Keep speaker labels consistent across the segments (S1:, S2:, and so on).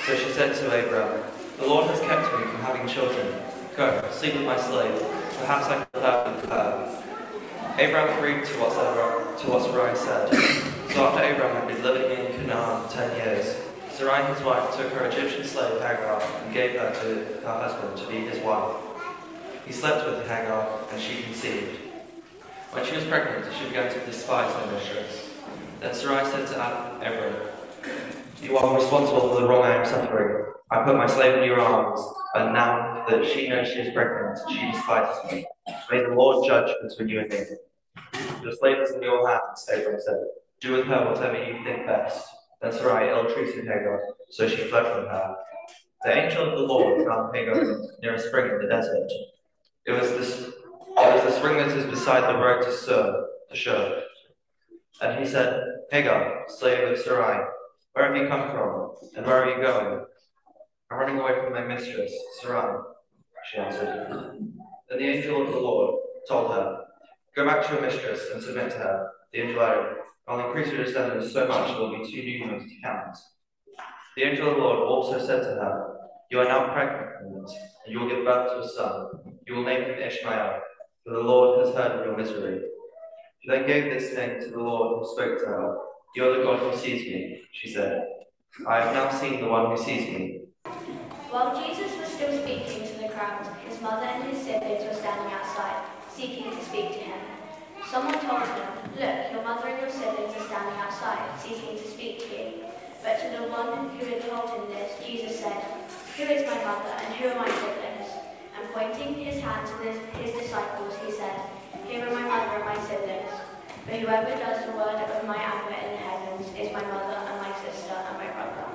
S1: So she said to Abraham, "The Lord has kept me from having children. Go, sleep with my slave. Perhaps I can have with her." Abraham agreed to what Sarai said. So after Abraham had been living in Canaan 10 years, Sarai his wife took her Egyptian slave Hagar and gave her to her husband to be his wife. He slept with Hagar, and she conceived. When she was pregnant, she began to despise her mistress. Then Sarai said to Abram, "You are responsible for the wrong I am suffering. I put my slave in your arms, and now that she knows she is pregnant, she despises me. May the Lord judge between you and me." "Your slave is in your hands," Abram said. "Do with her whatever you think best." Then Sarai ill-treated Hagar, so she fled from her. The angel of the Lord found Hagar near a spring in the desert. It was the spring that is beside the road to Shur. And he said, "Hagar, slave of Sarai, where have you come from, and where are you going?" "I'm running away from my mistress, Sarai," she answered. Then the angel of the Lord told her, "Go back to your mistress and submit to her." The angel added, "I'll increase your descendants so much it will be too numerous to count." The angel of the Lord also said to her, "You are now pregnant, and you will give birth to a son. You will name him Ishmael, for the Lord has heard of your misery." She then gave this name to the Lord who spoke to her. "You are the God who sees me," she said. "I have now seen the one who sees me."
S2: While Jesus was still speaking to the crowd, his mother and his siblings were standing outside, seeking to speak to him. Someone told him, "Look, your mother and your siblings are standing outside, seeking to speak to you." But to the one who had told him this, Jesus said, "Who is my mother and who are my siblings?" And pointing his hand to his disciples, he said, "Here are my mother and my siblings. But whoever does the word of my Abba in the heavens is my mother and my sister and my brother."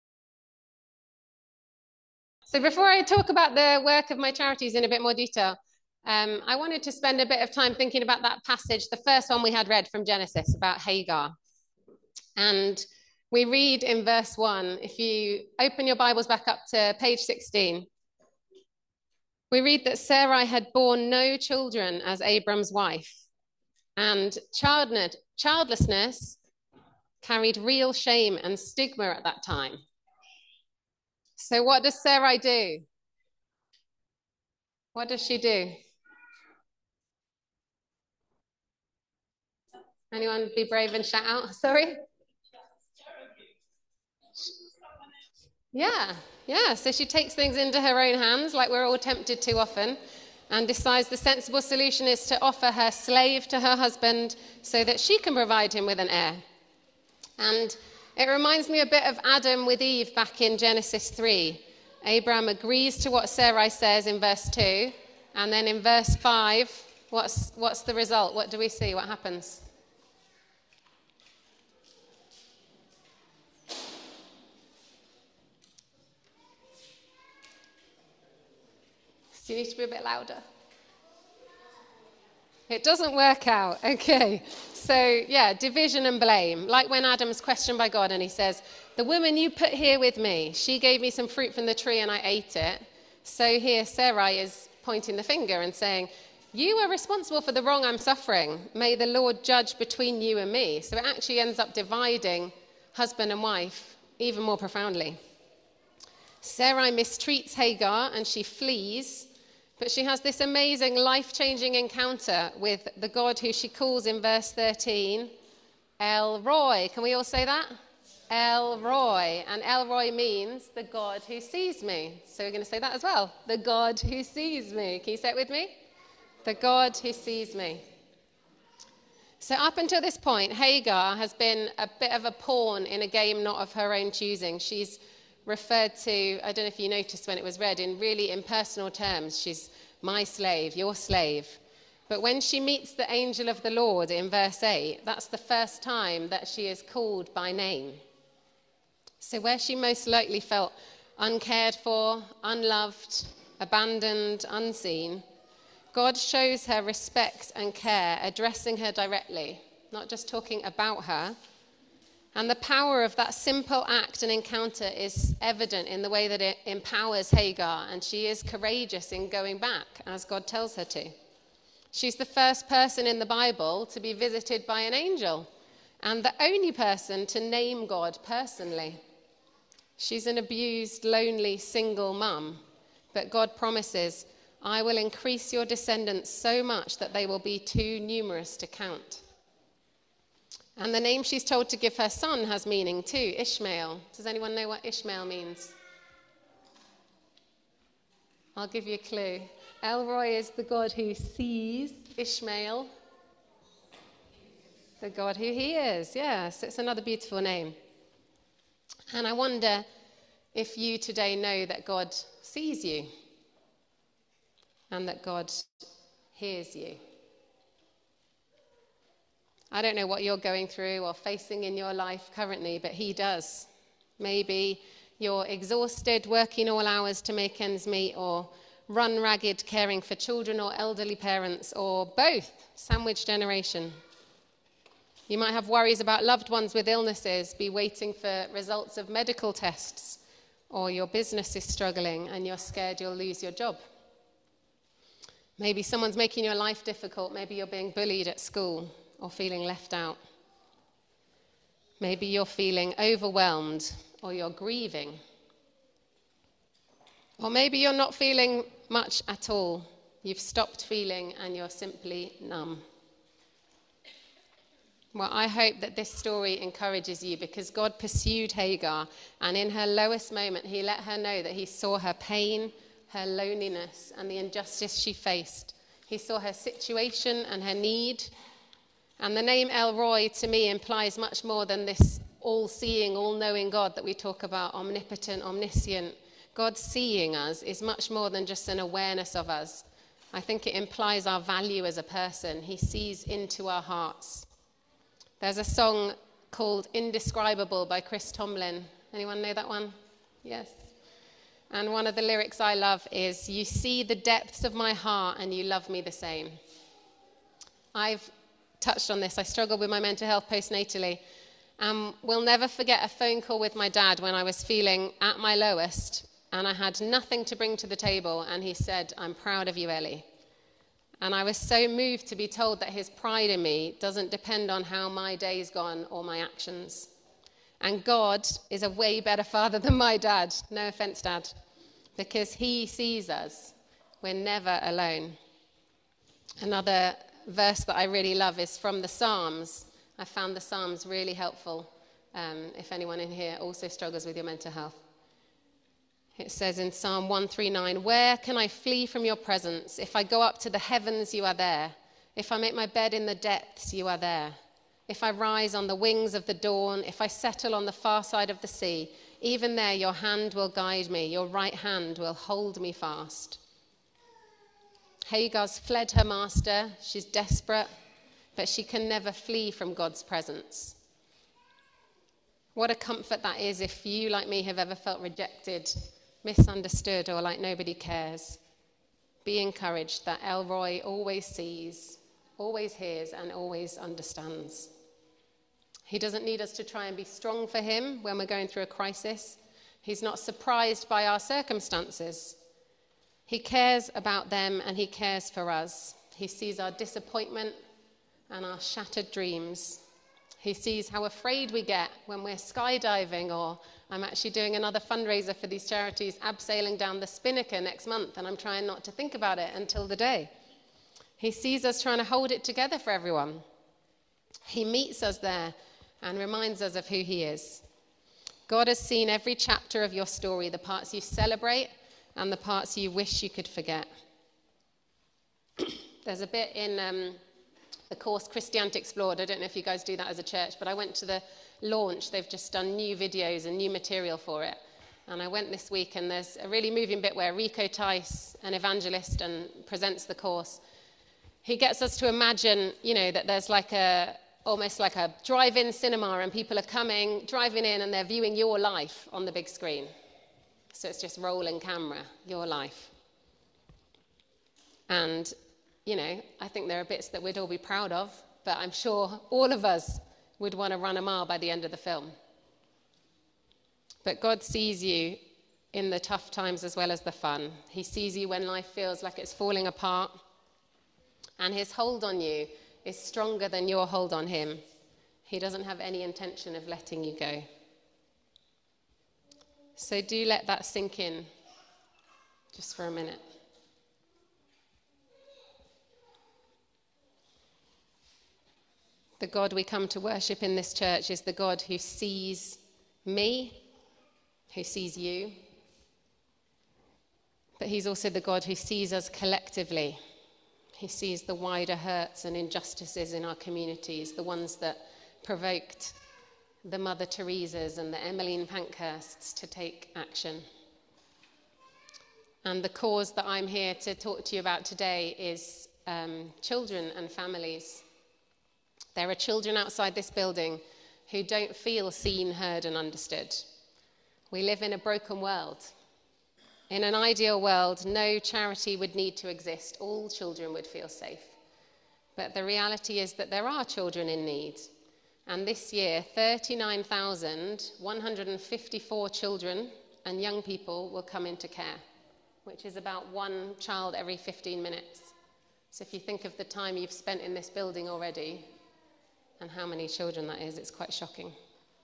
S3: So before I talk about the work of my charities in a bit more detail, I wanted to spend a bit of time thinking about that passage, the first one we had read from Genesis about Hagar. And we read in verse 1, if you open your Bibles back up to page 16, we read that Sarai had borne no children as Abram's wife, and childlessness carried real shame and stigma at that time. So what does Sarai do? What does she do? Anyone be brave and shout out? Sorry? Yeah. So she takes things into her own hands, like we're all tempted to often, and decides the sensible solution is to offer her slave to her husband so that she can provide him with an heir. And it reminds me a bit of Adam with Eve back in Genesis 3. Abraham agrees to what Sarai says in verse 2, and then in verse 5, what's the result? What do we see? What happens? Do you need to be a bit louder? It doesn't work out. Okay. So, division and blame. Like when Adam's questioned by God and he says, "The woman you put here with me, she gave me some fruit from the tree and I ate it." So here Sarai is pointing the finger and saying, "You are responsible for the wrong I'm suffering. May the Lord judge between you and me." So it actually ends up dividing husband and wife even more profoundly. Sarai mistreats Hagar and she flees. But she has this amazing life-changing encounter with the God who she calls in verse 13, El Roi. Can we all say that? El Roi. And El Roi means the God who sees me. So we're going to say that as well. The God who sees me. Can you say it with me? The God who sees me. So up until this point, Hagar has been a bit of a pawn in a game not of her own choosing. She's referred to, I don't know if you noticed when it was read, in really impersonal terms. She's my slave, your slave. But when she meets the angel of the Lord in verse 8, that's the first time that she is called by name. So where she most likely felt uncared for, unloved, abandoned, unseen, God shows her respect and care, addressing her directly, not just talking about her. And the power of that simple act and encounter is evident in the way that it empowers Hagar, and she is courageous in going back as God tells her to. She's the first person in the Bible to be visited by an angel, and the only person to name God personally. She's an abused, lonely, single mum. But God promises, I will increase your descendants so much that they will be too numerous to count. And the name she's told to give her son has meaning too, Ishmael. Does anyone know what Ishmael means? I'll give you a clue. El Roi is the God who sees. Ishmael, the God who hears. Yes, it's another beautiful name. And I wonder if you today know that God sees you and that God hears you. I don't know what you're going through or facing in your life currently, but he does. Maybe you're exhausted, working all hours to make ends meet, or run ragged caring for children or elderly parents, or both, sandwich generation. You might have worries about loved ones with illnesses, be waiting for results of medical tests, or your business is struggling and you're scared you'll lose your job. Maybe someone's making your life difficult. Maybe you're being bullied at school or feeling left out. Maybe you're feeling overwhelmed or you're grieving. Or maybe you're not feeling much at all. You've stopped feeling and you're simply numb. Well, I hope that this story encourages you, because God pursued Hagar, and in her lowest moment, he let her know that he saw her pain, her loneliness, and the injustice she faced. He saw her situation and her need. And the name El Roi to me implies much more than this all-seeing, all-knowing God that we talk about, omnipotent, omniscient. God seeing us is much more than just an awareness of us. I think it implies our value as a person. He sees into our hearts. There's a song called Indescribable by Chris Tomlin. Anyone know that one? Yes. And one of the lyrics I love is, you see the depths of my heart and you love me the same. I've touched on this. I struggled with my mental health postnatally. Will never forget a phone call with my dad when I was feeling at my lowest and I had nothing to bring to the table, and he said, I'm proud of you, Ellie. And I was so moved to be told that his pride in me doesn't depend on how my day's gone or my actions. And God is a way better father than my dad. No offense, Dad. Because he sees us. We're never alone. Another verse that I really love is from the Psalms. I found the Psalms really helpful if anyone in here also struggles with your mental health. It says in Psalm 139, where can I flee from your presence? If I go up to the heavens, you are there. If I make my bed in the depths, you are there. If I rise on the wings of the dawn, if I settle on the far side of the sea, even there your hand will guide me, your right hand will hold me fast. Hagar's fled her master. She's desperate, but she can never flee from God's presence. What a comfort that is if you, like me, have ever felt rejected, misunderstood, or like nobody cares. Be encouraged that El Roi always sees, always hears, and always understands. He doesn't need us to try and be strong for him when we're going through a crisis. He's not surprised by our circumstances. He cares about them and he cares for us. He sees our disappointment and our shattered dreams. He sees how afraid we get when we're skydiving, or I'm actually doing another fundraiser for these charities, abseiling down the Spinnaker next month, and I'm trying not to think about it until the day. He sees us trying to hold it together for everyone. He meets us there and reminds us of who he is. God has seen every chapter of your story, the parts you celebrate and the parts you wish you could forget. There's a bit in the course Christianity Explored. I don't know if you guys do that as a church, but I went to the launch. They've just done new videos and new material for it. And I went this week, and there's a really moving bit where Rico Tice, an evangelist, and presents the course. He gets us to imagine, that there's almost like a drive-in cinema, and people are driving in, and they're viewing your life on the big screen. So it's just rolling camera, your life. And, I think there are bits that we'd all be proud of, but I'm sure all of us would want to run a mile by the end of the film. But God sees you in the tough times as well as the fun. He sees you when life feels like it's falling apart. And his hold on you is stronger than your hold on him. He doesn't have any intention of letting you go. So do let that sink in just for a minute. The God we come to worship in this church is the God who sees me, who sees you, but he's also the God who sees us collectively. He sees the wider hurts and injustices in our communities, the ones that provoked the Mother Teresas and the Emmeline Pankhursts to take action. And the cause that I'm here to talk to you about today is children and families. There are children outside this building who don't feel seen, heard, and understood. We live in a broken world. In an ideal world, no charity would need to exist. All children would feel safe. But the reality is that there are children in need. And this year, 39,154 children and young people will come into care, which is about one child every 15 minutes. So if you think of the time you've spent in this building already, and how many children that is, it's quite shocking.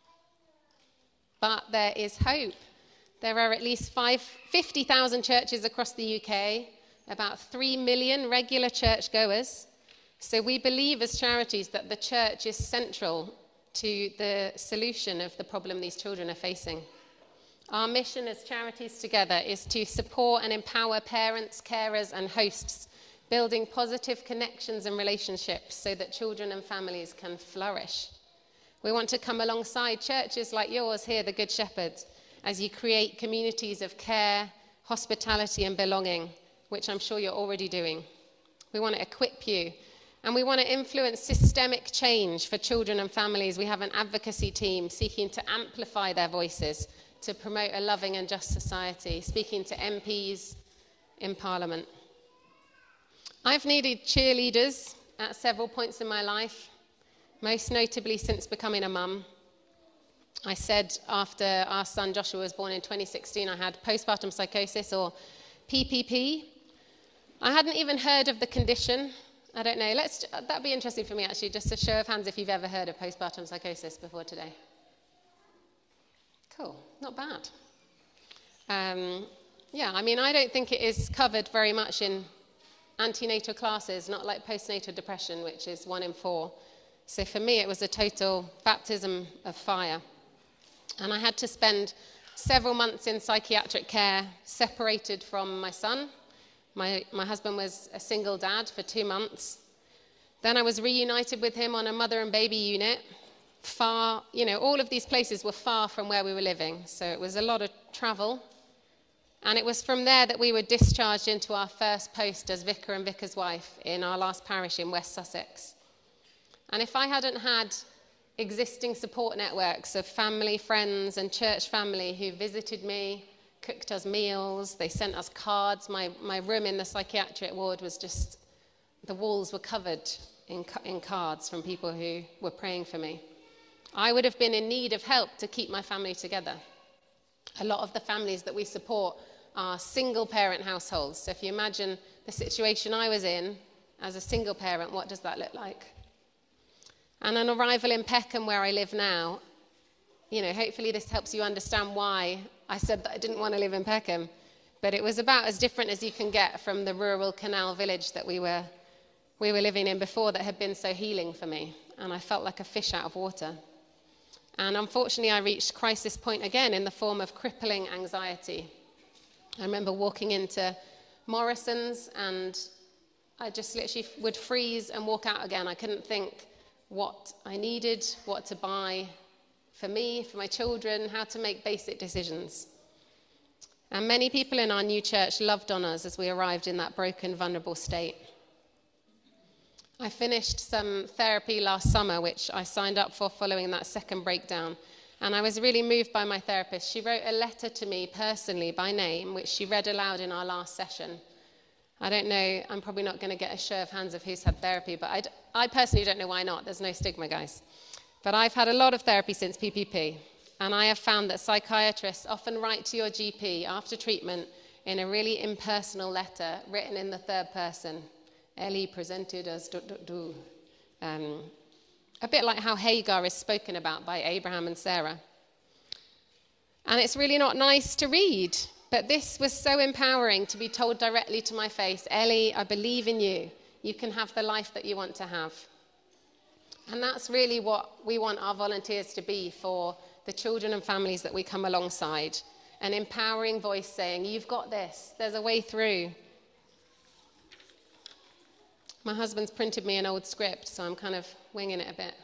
S3: But there is hope. There are at least 50,000 churches across the UK, about 3 million regular churchgoers. So we believe as charities that the church is central to the solution of the problem these children are facing. Our mission as charities together is to support and empower parents, carers, and hosts, building positive connections and relationships so that children and families can flourish. We want to come alongside churches like yours here, the Good Shepherd, as you create communities of care, hospitality, and belonging, which I'm sure you're already doing. We want to equip you, and we want to influence systemic change for children and families. We have an advocacy team seeking to amplify their voices to promote a loving and just society, speaking to MPs in Parliament. I've needed cheerleaders at several points in my life, most notably since becoming a mum. I said after our son Joshua was born in 2016, I had postpartum psychosis, or PPP. I hadn't even heard of the condition. I don't know. That'd be interesting for me, actually, just a show of hands if you've ever heard of postpartum psychosis before today. Cool. Not bad. I don't think it is covered very much in antenatal classes, not like postnatal depression, which is 1 in 4. So for me, it was a total baptism of fire. And I had to spend several months in psychiatric care, separated from my son. My husband was a single dad for 2 months. Then I was reunited with him on a mother and baby unit. Far, all of these places were far from where we were living. So it was a lot of travel. And it was from there that we were discharged into our first post as vicar and vicar's wife in our last parish in West Sussex. And if I hadn't had existing support networks of family, friends, and church family who visited me, cooked us meals, they sent us cards. My room in the psychiatric ward was just, the walls were covered in cards from people who were praying for me. I would have been in need of help to keep my family together. A lot of the families that we support are single-parent households. So if you imagine the situation I was in as a single parent, what does that look like? And on arrival in Peckham, where I live now, hopefully this helps you understand why I said that I didn't want to live in Peckham. But it was about as different as you can get from the rural canal village that we were living in before, that had been so healing for me. And I felt like a fish out of water. And unfortunately, I reached crisis point again in the form of crippling anxiety. I remember walking into Morrison's, and I just literally would freeze and walk out again. I couldn't think what I needed, what to buy for me, for my children, how to make basic decisions. And many people in our new church loved on us as we arrived in that broken, vulnerable state. I finished some therapy last summer, which I signed up for following that second breakdown. And I was really moved by my therapist. She wrote a letter to me personally by name, which she read aloud in our last session. I don't know, I'm probably not going to get a show of hands of who's had therapy, but I personally don't know why not. There's no stigma, guys. But I've had a lot of therapy since PPP, and I have found that psychiatrists often write to your GP after treatment in a really impersonal letter written in the third person. Ellie presented as a bit like how Hagar is spoken about by Abraham and Sarah. And it's really not nice to read. But this was so empowering to be told directly to my face, Ellie, I believe in you. You can have the life that you want to have. And that's really what we want our volunteers to be for the children and families that we come alongside. An empowering voice saying, you've got this. There's a way through. My husband's printed me an old script, so I'm kind of winging it a bit.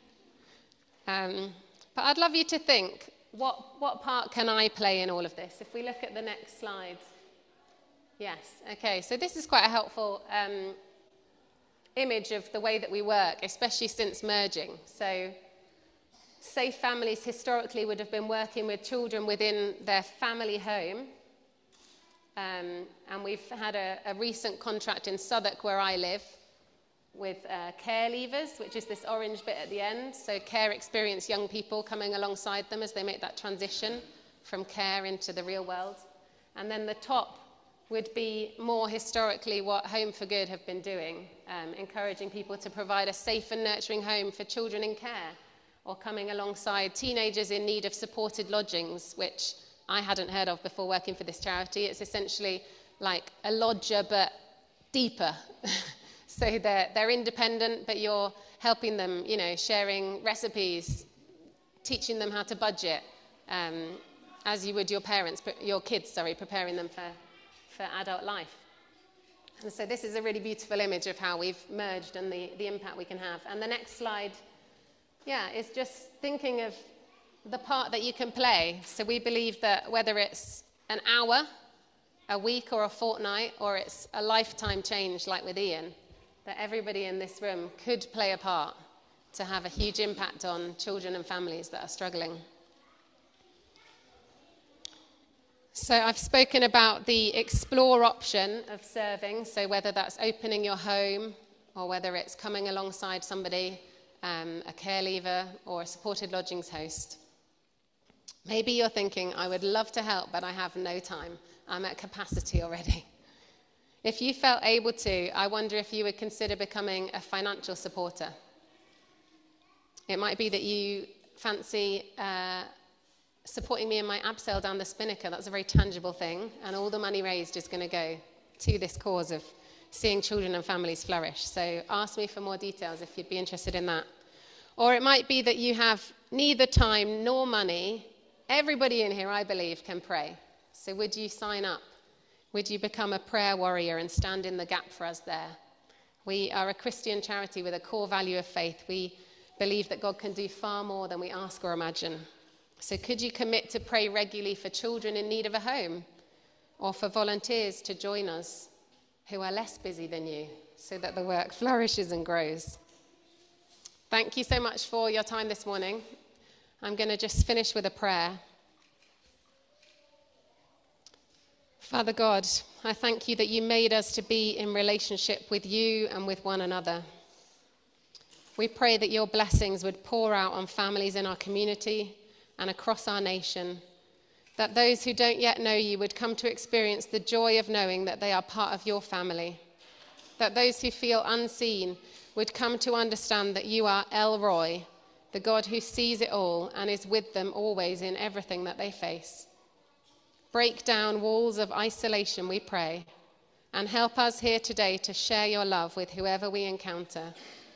S3: But I'd love you to think, what part can I play in all of this? If we look at the next slide. Yes, okay, so this is quite a helpful image of the way that we work, especially since merging. So Safe Families historically would have been working with children within their family home. And we've had a recent contract in Southwark, where I live, with Care Leavers, which is this orange bit at the end. So care experienced young people coming alongside them as they make that transition from care into the real world. And then the top would be more historically what Home for Good have been doing, encouraging people to provide a safe and nurturing home for children in care, or coming alongside teenagers in need of supported lodgings, which I hadn't heard of before working for this charity. It's essentially like a lodger, but deeper. So they're independent, but you're helping them, sharing recipes, teaching them how to budget, as you would your kids, preparing them for adult life. And so this is a really beautiful image of how we've merged and the impact we can have. And the next slide, is just thinking of the part that you can play. So we believe that whether it's an hour, a week, or a fortnight, or it's a lifetime change like with Ian, that everybody in this room could play a part to have a huge impact on children and families that are struggling. So I've spoken about the explore option of serving, so whether that's opening your home or whether it's coming alongside somebody, a care leaver or a supported lodgings host. Maybe you're thinking, I would love to help, but I have no time. I'm at capacity already. If you felt able to, I wonder if you would consider becoming a financial supporter. It might be that you fancy supporting me in my abseil down the Spinnaker. That's a very tangible thing, and all the money raised is going to go to this cause of seeing children and families flourish. So ask me for more details if you'd be interested in that. Or it might be that you have neither time nor money. Everybody in here, I believe, can pray. So would you sign up? Would you become a prayer warrior and stand in the gap for us there? We are a Christian charity with a core value of faith. We believe that God can do far more than we ask or imagine. So could you commit to pray regularly for children in need of a home, or for volunteers to join us who are less busy than you, so that the work flourishes and grows? Thank you so much for your time this morning. I'm going to just finish with a prayer. Father God, I thank you that you made us to be in relationship with you and with one another. We pray that your blessings would pour out on families in our community and across our nation, that those who don't yet know you would come to experience the joy of knowing that they are part of your family, that those who feel unseen would come to understand that you are El Roy, the God who sees it all and is with them always in everything that they face. Break down walls of isolation, we pray, and help us here today to share your love with whoever we encounter,